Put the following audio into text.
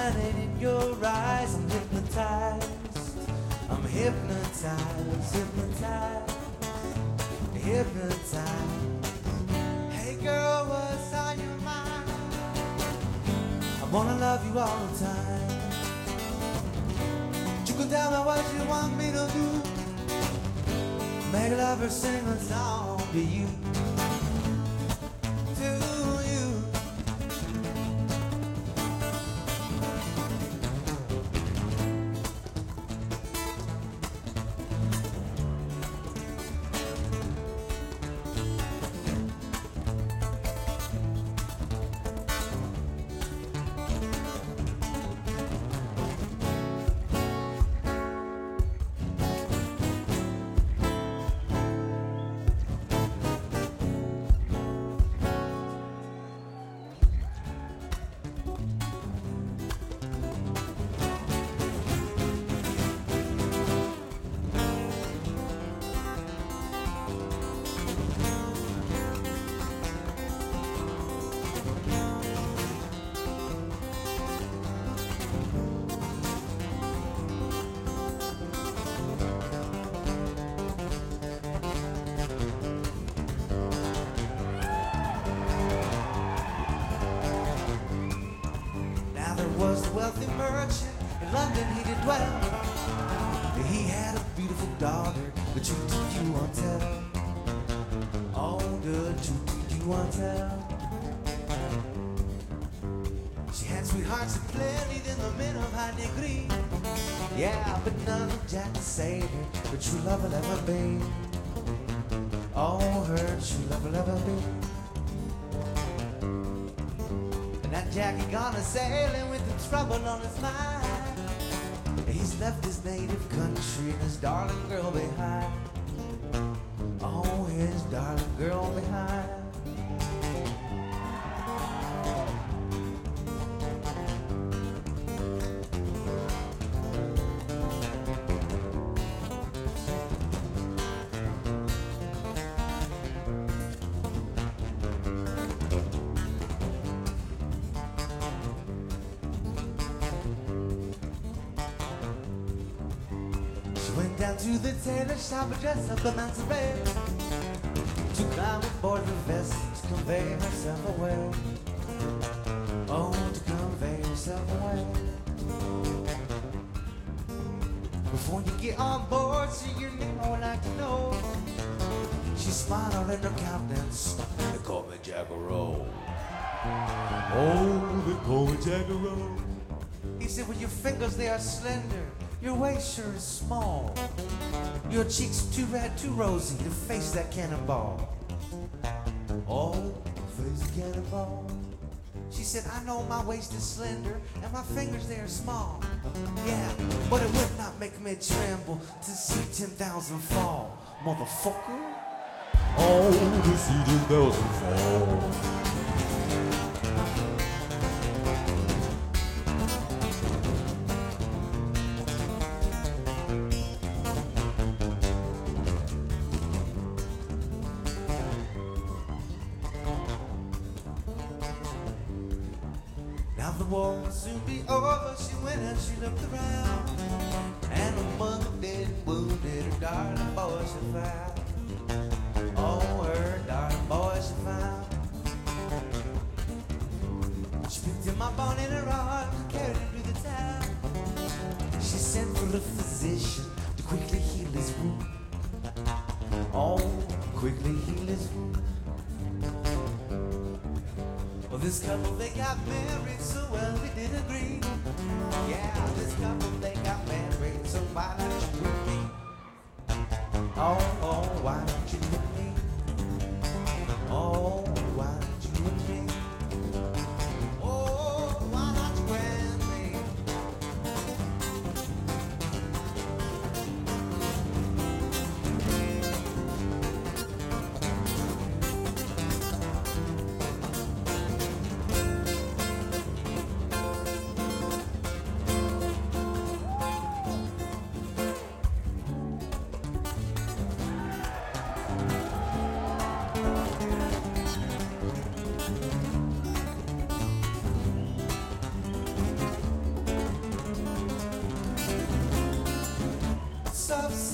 shining in your eyes. I'm hypnotized. I'm hypnotized, hypnotized, hypnotized. Hey girl, what's on your mind? I wanna love you all the time. You can tell me what you want me to do. Make love or sing a song to you. To you. Was a wealthy merchant in London he did dwell. He had a beautiful daughter, but you won't tell. Oh, good, you won't tell. She had sweethearts aplenty, then the men of high degree. Yeah, but none of Jack to save her, her true love will ever be. Oh, her true love will ever be. That Jackie gone a-sailing with the trouble on his mind. He's left his native country and his darling girl behind. Oh, his darling girl behind. Went down to the tailor shop and dressed up a man's red to climb aboard the vessel to convey herself away. Oh, to convey herself away. Before you get on board, see your name, I would like to know. She smiled in her countenance. They call me Jack-a-Roll. Oh, they call me Jack-a-Roll. He said, well, your fingers, they are slender. Your waist sure is small. Your cheeks too red, too rosy to face that cannonball. Oh, face the cannonball. She said, I know my waist is slender and my fingers, they are small. Yeah, but it would not make me tremble to see 10,000 fall. Motherfucker. Oh, to see 10,000 fall. Now the war will soon be over, she went and she looked around. And among the dead and wounded, her darling boy she found. Oh, her darling boy she found. She picked him up on in her arms and carried him to the town. She sent for a physician to quickly heal his wound. Oh, quickly heal his wound. Well, this couple, they got married, so well we did agree. Yeah, this couple, they got married, so why don't you with me? Oh, why don't you with me? Oh, why don't you with me? Oh, why not you with me? soft